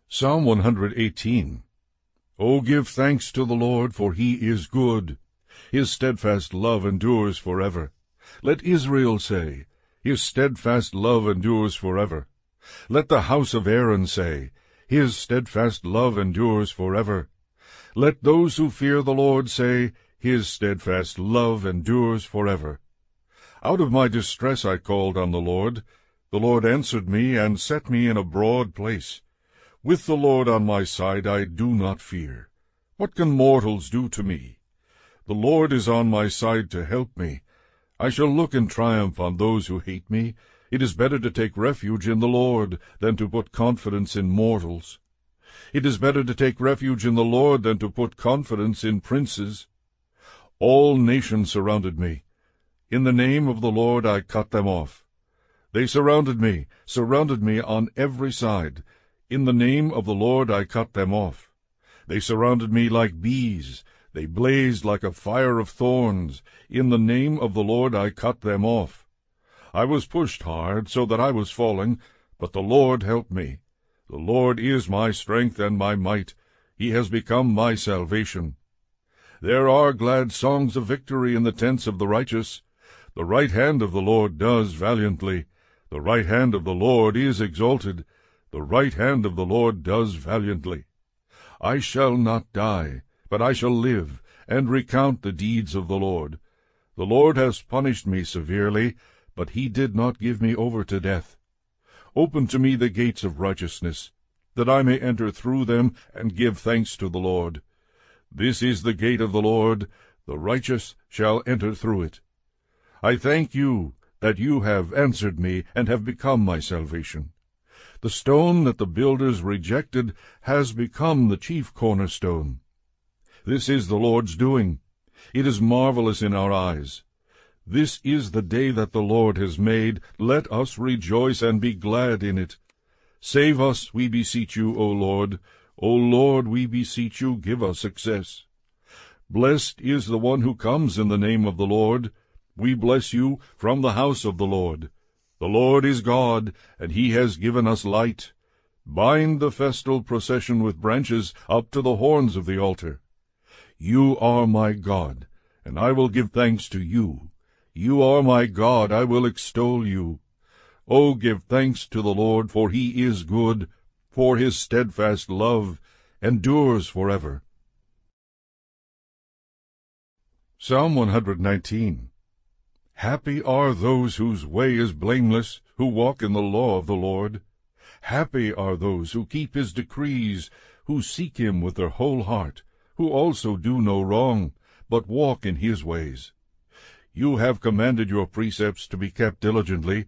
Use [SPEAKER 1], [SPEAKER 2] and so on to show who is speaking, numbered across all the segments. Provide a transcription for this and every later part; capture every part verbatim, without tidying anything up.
[SPEAKER 1] Psalm one hundred eighteen. O give thanks to the Lord, for he is good. His steadfast love endures forever. Let Israel say, his steadfast love endures forever. Let the house of Aaron say, his steadfast love endures forever. Let those who fear the Lord say, his steadfast love endures forever. Out of my distress I called on the Lord. The Lord answered me and set me in a broad place. With the Lord on my side I do not fear. What can mortals do to me? The Lord is on my side to help me. I shall look in triumph on those who hate me. It is better to take refuge in the Lord than to put confidence in mortals. It is better to take refuge in the Lord than to put confidence in princes. All nations surrounded me. In the name of the Lord I cut them off. They surrounded me, surrounded me on every side. In the name of the Lord I cut them off. They surrounded me like bees. They blazed like a fire of thorns. In the name of the Lord I cut them off. I was pushed hard, so that I was falling, but the Lord helped me. The Lord is my strength and my might. He has become my salvation. There are glad songs of victory in the tents of the righteous. The right hand of the Lord does valiantly. The right hand of the Lord is exalted. The right hand of the Lord does valiantly. I shall not die, but I shall live, and recount the deeds of the Lord. The Lord has punished me severely, but he did not give me over to death. Open to me the gates of righteousness, that I may enter through them and give thanks to the Lord. This is the gate of the Lord, the righteous shall enter through it. I thank you that you have answered me and have become my salvation. The stone that the builders rejected has become the chief cornerstone. This is the Lord's doing. It is marvelous in our eyes. This is the day that the Lord has made. Let us rejoice and be glad in it. Save us, we beseech you, O Lord. O Lord, we beseech you, give us success. Blessed is the one who comes in the name of the Lord. We bless you from the house of the Lord. The Lord is God, and he has given us light. Bind the festal procession with branches up to the horns of the altar. You are my God, and I will give thanks to you. You are my God, I will extol you. O give thanks to the Lord, for he is good, for his steadfast love endures forever. Psalm one hundred nineteen. Happy are those whose way is blameless, who walk in the law of the Lord. Happy are those who keep his decrees, who seek him with their whole heart, who also do no wrong, but walk in his ways. You have commanded your precepts to be kept diligently.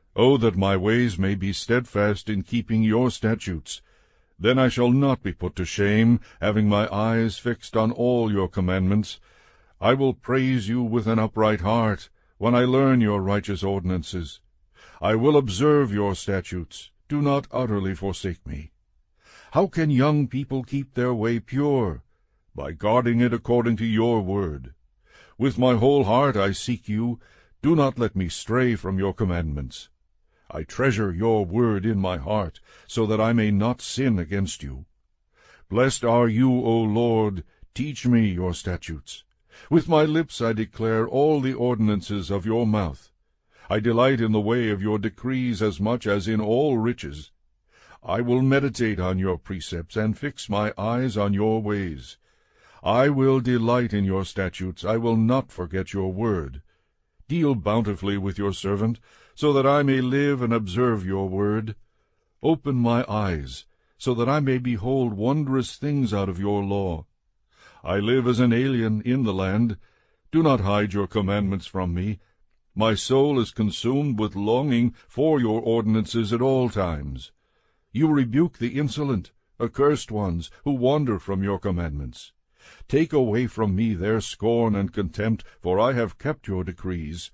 [SPEAKER 1] O that my ways may be steadfast in keeping your statutes! Then I shall not be put to shame, having my eyes fixed on all your commandments. I will praise you with an upright heart, when I learn your righteous ordinances. I will observe your statutes. Do not utterly forsake me. How can young people keep their way pure? By guarding it according to your word. With my whole heart I seek you. Do not let me stray from your commandments. I treasure your word in my heart, so that I may not sin against you. Blessed are you, O Lord. Teach me your statutes. With my lips I declare all the ordinances of your mouth. I delight in the way of your decrees as much as in all riches. I will meditate on your precepts and fix my eyes on your ways. I will delight in your statutes. I will not forget your word. Deal bountifully with your servant, so that I may live and observe your word. Open my eyes, so that I may behold wondrous things out of your law. I live as an alien in the land. Do not hide your commandments from me. My soul is consumed with longing for your ordinances at all times. You rebuke the insolent, accursed ones, who wander from your commandments. Take away from me their scorn and contempt, for I have kept your decrees.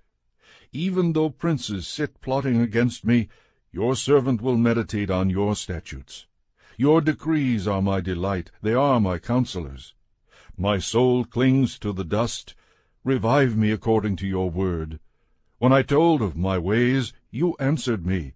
[SPEAKER 1] Even though princes sit plotting against me, your servant will meditate on your statutes. Your decrees are my delight, they are my counselors. My soul clings to the dust. Revive me according to your word. When I told of my ways, you answered me.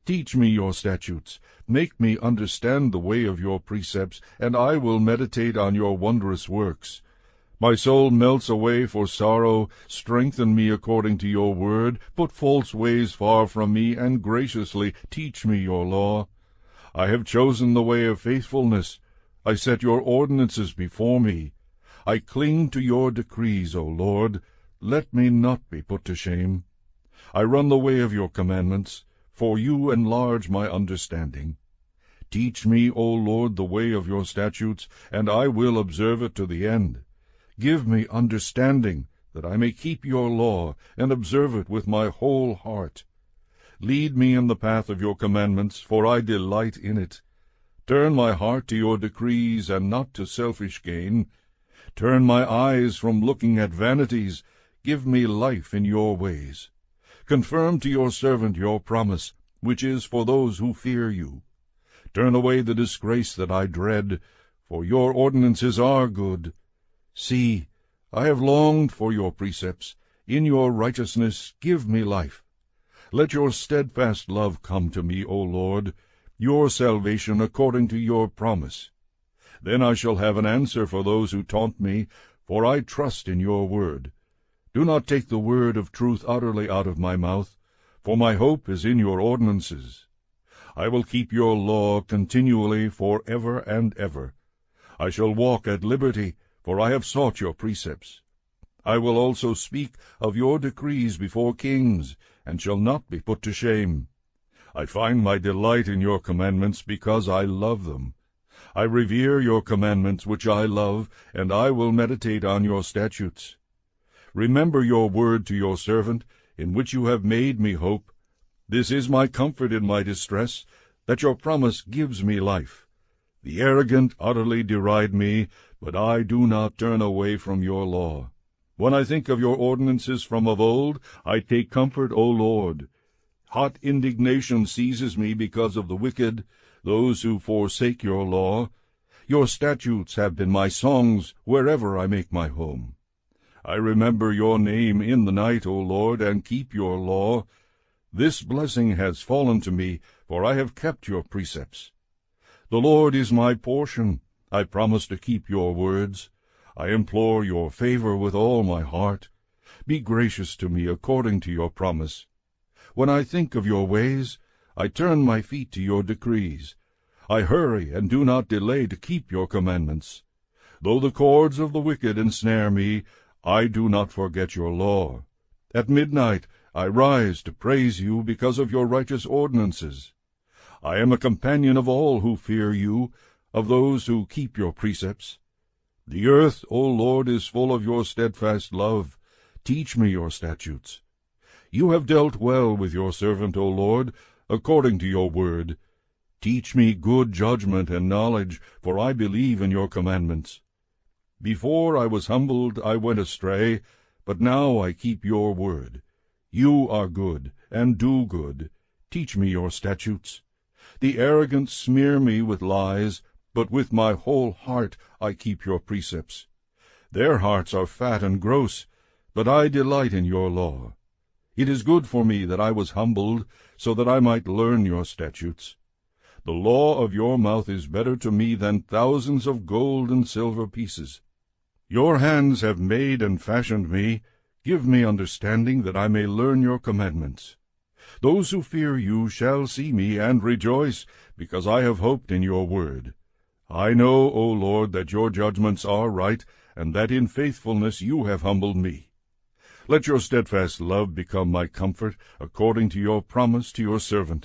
[SPEAKER 1] Teach me your statutes. Make me understand the way of your precepts, and I will meditate on your wondrous works. My soul melts away for sorrow. Strengthen me according to your word. Put false ways far from me, and graciously teach me your law. I have chosen the way of faithfulness. I set your ordinances before me. I cling to your decrees, O Lord. Let me not be put to shame. I run the way of your commandments, for you enlarge my understanding. Teach me, O Lord, the way of your statutes, and I will observe it to the end. Give me understanding, that I may keep your law, and observe it with my whole heart. Lead me in the path of your commandments, for I delight in it. Turn my heart to your decrees, and not to selfish gain. Turn my eyes from looking at vanities. Give me life in your ways. Confirm to your servant your promise, which is for those who fear you. Turn away the disgrace that I dread, for your ordinances are good. See, I have longed for your precepts. In your righteousness give me life. Let your steadfast love come to me, O Lord, your salvation according to your promise. Then I shall have an answer for those who taunt me, for I trust in your word. Do not take the word of truth utterly out of my mouth, for my hope is in your ordinances. I will keep your law continually for ever and ever. I shall walk at liberty, for I have sought your precepts. I will also speak of your decrees before kings, and shall not be put to shame. I find my delight in your commandments, because I love them. I revere your commandments, which I love, and I will meditate on your statutes. Remember your word to your servant, in which you have made me hope. This is my comfort in my distress, that your promise gives me life. The arrogant utterly deride me, but I do not turn away from your law. When I think of your ordinances from of old, I take comfort, O Lord. Hot indignation seizes me because of the wicked, those who forsake your law. Your statutes have been my songs wherever I make my home. I remember your name in the night, O Lord, and keep your law. This blessing has fallen to me, for I have kept your precepts. The Lord is my portion. I promise to keep your words. I implore your favor with all my heart. Be gracious to me according to your promise. When I think of your ways, I turn my feet to your decrees. I hurry and do not delay to keep your commandments. Though the cords of the wicked ensnare me, I do not forget your law. At midnight I rise to praise you because of your righteous ordinances. I am a companion of all who fear you, of those who keep your precepts. The earth, O Lord, is full of your steadfast love. Teach me your statutes. You have dealt well with your servant, O Lord, according to your word. Teach me good judgment and knowledge, for I believe in your commandments. Before I was humbled, I went astray, but now I keep your word. You are good, and do good. Teach me your statutes. The arrogant smear me with lies, but with my whole heart I keep your precepts. Their hearts are fat and gross, but I delight in your law. It is good for me that I was humbled, so that I might learn your statutes. The law of your mouth is better to me than thousands of gold and silver pieces. Your hands have made and fashioned me. Give me understanding, that I may learn your commandments. Those who fear you shall see me and rejoice, because I have hoped in your word. I know, O Lord, that your judgments are right, and that in faithfulness you have humbled me. Let your steadfast love become my comfort, according to your promise to your servant.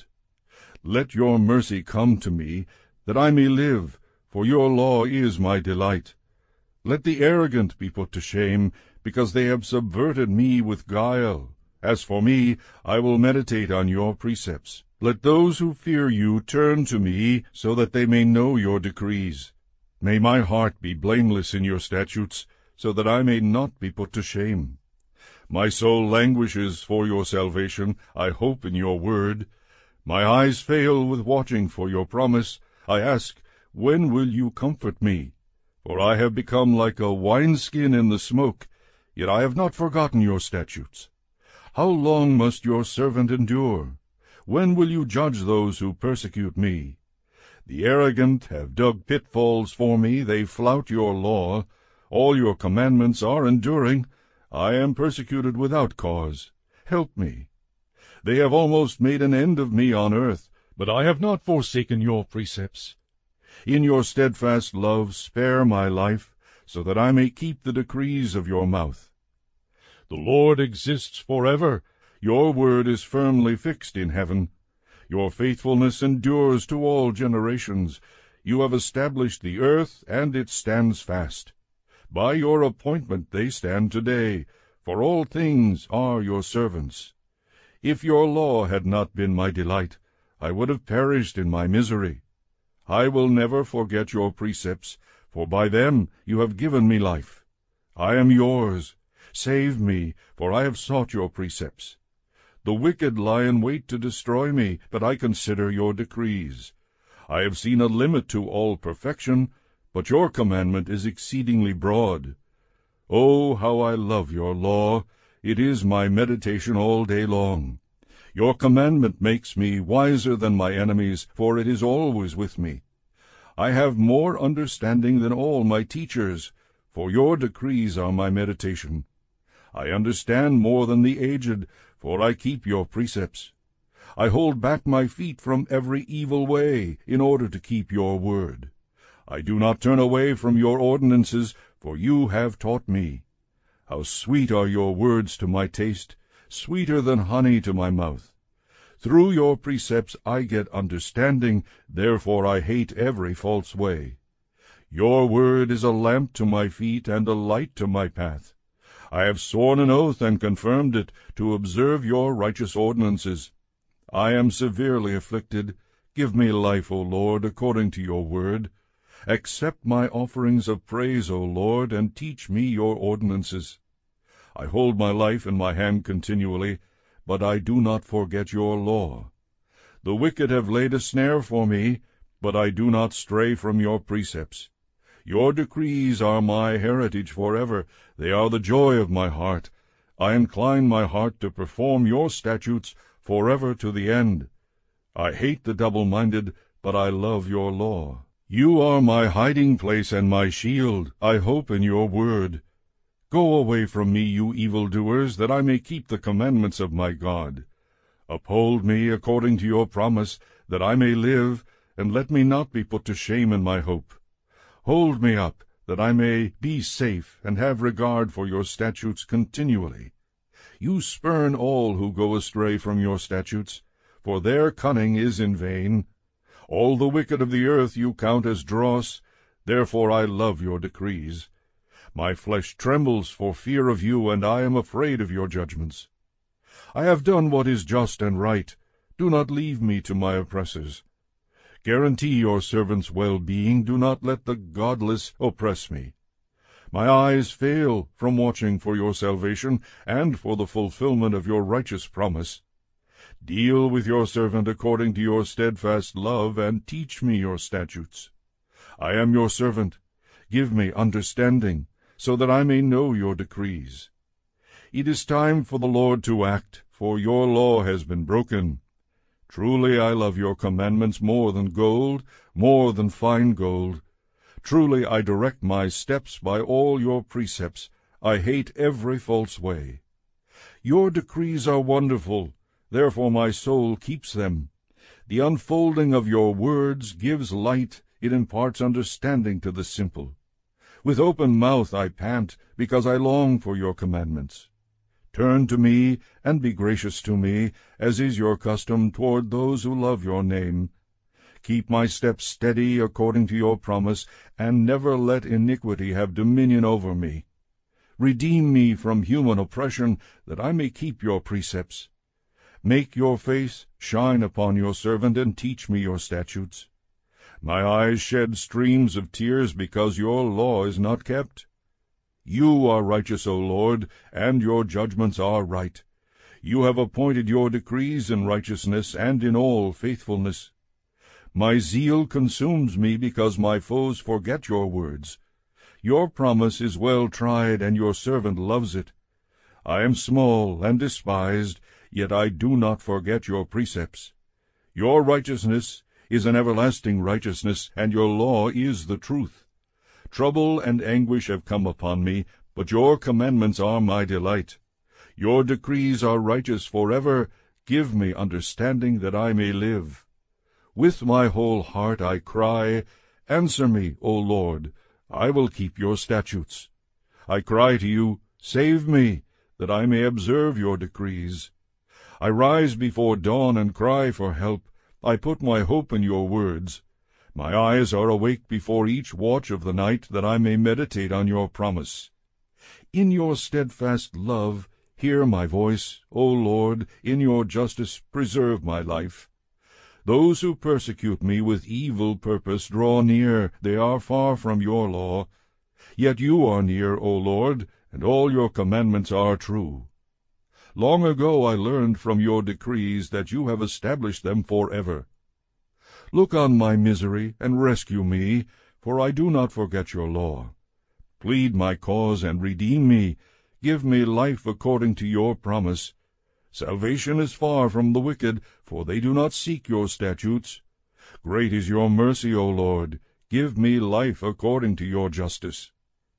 [SPEAKER 1] Let your mercy come to me, that I may live, for your law is my delight. Let the arrogant be put to shame, because they have subverted me with guile. As for me, I will meditate on your precepts. Let those who fear you turn to me, so that they may know your decrees. May my heart be blameless in your statutes, so that I may not be put to shame. My soul languishes for your salvation. I hope in your word. My eyes fail with watching for your promise. I ask, when will you comfort me? For I have become like a wineskin in the smoke, yet I have not forgotten your statutes. How long must your servant endure? When will you judge those who persecute me? The arrogant have dug pitfalls for me, they flout your law. All your commandments are enduring. I am persecuted without cause. Help me. They have almost made an end of me on earth, but I have not forsaken your precepts. In your steadfast love spare my life, so that I may keep the decrees of your mouth. The Lord exists forever. Your word is firmly fixed in heaven. Your faithfulness endures to all generations. You have established the earth, and it stands fast. By your appointment they stand today, for all things are your servants. If your law had not been my delight, I would have perished in my misery. I will never forget your precepts, for by them you have given me life. I am yours. Save me, for I have sought your precepts. The wicked lie in wait to destroy me, but I consider your decrees. I have seen a limit to all perfection, but your commandment is exceedingly broad. Oh, how I love your law! It is my meditation all day long. Your commandment makes me wiser than my enemies, for it is always with me. I have more understanding than all my teachers, for your decrees are my meditation. I understand more than the aged, for I keep your precepts. I hold back my feet from every evil way, in order to keep your word. I do not turn away from your ordinances, for you have taught me. How sweet are your words to my taste, sweeter than honey to my mouth. Through your precepts I get understanding, therefore I hate every false way. Your word is a lamp to my feet and a light to my path. I have sworn an oath and confirmed it, to observe your righteous ordinances. I am severely afflicted. Give me life, O Lord, according to your word. Accept my offerings of praise, O Lord, and teach me your ordinances. I hold my life in my hand continually, but I do not forget your law. The wicked have laid a snare for me, but I do not stray from your precepts. Your decrees are my heritage forever. They are the joy of my heart. I incline my heart to perform your statutes forever to the end. I hate the double-minded, but I love your law. You are my hiding place and my shield. I hope in your word. Go away from me, you evildoers, that I may keep the commandments of my God. Uphold me according to your promise, that I may live, and let me not be put to shame in my hope. Hold me up, that I may be safe, and have regard for your statutes continually. You spurn all who go astray from your statutes, for their cunning is in vain. All the wicked of the earth you count as dross, therefore I love your decrees. My flesh trembles for fear of you, and I am afraid of your judgments. I have done what is just and right. Do not leave me to my oppressors. Guarantee your servant's well-being. Do not let the godless oppress me. My eyes fail from watching for your salvation and for the fulfillment of your righteous promise. Deal with your servant according to your steadfast love, and teach me your statutes. I am your servant. Give me understanding, so that I may know your decrees. It is time for the Lord to act, for your law has been broken. Truly I love your commandments more than gold, more than fine gold. Truly I direct my steps by all your precepts. I hate every false way. Your decrees are wonderful, therefore my soul keeps them. The unfolding of your words gives light, it imparts understanding to the simple. With open mouth I pant, because I long for your commandments. Turn to me, and be gracious to me, as is your custom toward those who love your name. Keep my steps steady according to your promise, and never let iniquity have dominion over me. Redeem me from human oppression, that I may keep your precepts. Make your face shine upon your servant, and teach me your statutes. My eyes shed streams of tears because your law is not kept. You are righteous, O Lord, and your judgments are right. You have appointed your decrees in righteousness and in all faithfulness. My zeal consumes me because my foes forget your words. Your promise is well tried, and your servant loves it. I am small and despised, yet I do not forget your precepts. Your righteousness is an everlasting righteousness, and your law is the truth. Trouble and anguish have come upon me, but your commandments are my delight. Your decrees are righteous forever. Give me understanding that I may live. With my whole heart I cry, answer me, O Lord. I will keep your statutes. I cry to you, save me, that I may observe your decrees. I rise before dawn and cry for help. I put my hope in your words. My eyes are awake before each watch of the night, that I may meditate on your promise. In your steadfast love, hear my voice, O Lord. In your justice, preserve my life. Those who persecute me with evil purpose draw near. They are far from your law. Yet you are near, O Lord, and all your commandments are true. Long ago I learned from your decrees that you have established them forever. Look on my misery and rescue me, for I do not forget your law. Plead my cause and redeem me. Give me life according to your promise. Salvation is far from the wicked, for they do not seek your statutes. Great is your mercy, O Lord. Give me life according to your justice.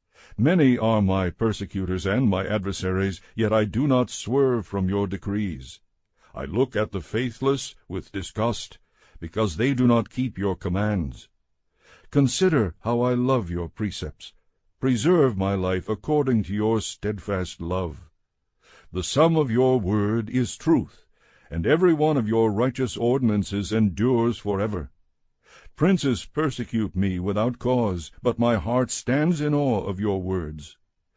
[SPEAKER 1] Many are my persecutors and my adversaries, yet I do not swerve from your decrees. I look at the faithless with disgust, because they do not keep your commands. Consider how I love your precepts. Preserve my life according to your steadfast love. The sum of your word is truth, and every one of your righteous ordinances endures forever. Princes persecute me without cause, but my heart stands in awe of your words.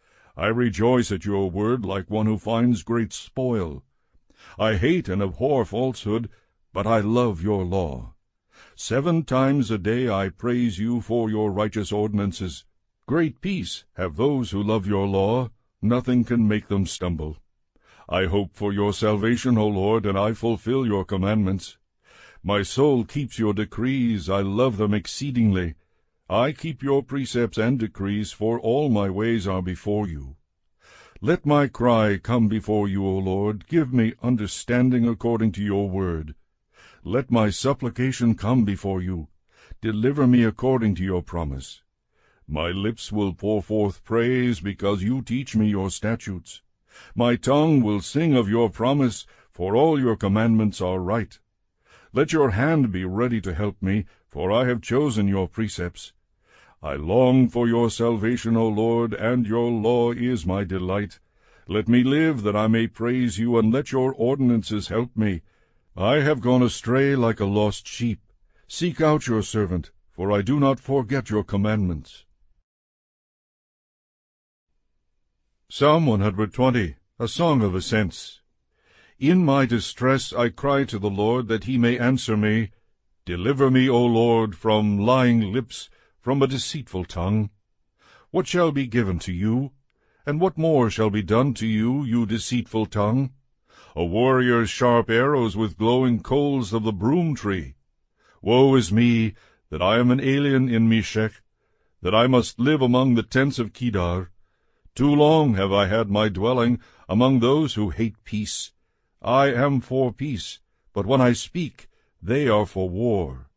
[SPEAKER 1] I rejoice at your word like one who finds great spoil. I hate and abhor falsehood, but I love your law. Seven times a day I praise you for your righteous ordinances. Great peace have those who love your law. Nothing can make them stumble. I hope for your salvation, O Lord, and I fulfill your commandments. My soul keeps your decrees. I love them exceedingly. I keep your precepts and decrees, for all my ways are before you. Let my cry come before you, O Lord. Give me understanding according to your word. Let my supplication come before you. Deliver me according to your promise. My lips will pour forth praise, because you teach me your statutes. My tongue will sing of your promise, for all your commandments are right. Let your hand be ready to help me, for I have chosen your precepts. I long for your salvation, O Lord, and your law is my delight. Let me live that I may praise you, and let your ordinances help me. I have gone astray like a lost sheep. Seek out your servant, for I do not forget your commandments. Psalm one hundred twenty, a Song of Ascents. In my distress I cry to the Lord, that he may answer me. Deliver me, O Lord, from lying lips, from a deceitful tongue. What shall be given to you? And what more shall be done to you, you deceitful tongue? A warrior's sharp arrows with glowing coals of the broom tree. Woe is me, that I am an alien in Meshech, that I must live among the tents of Kedar. Too long have I had my dwelling among those who hate peace. I am for peace, but when I speak, they are for war.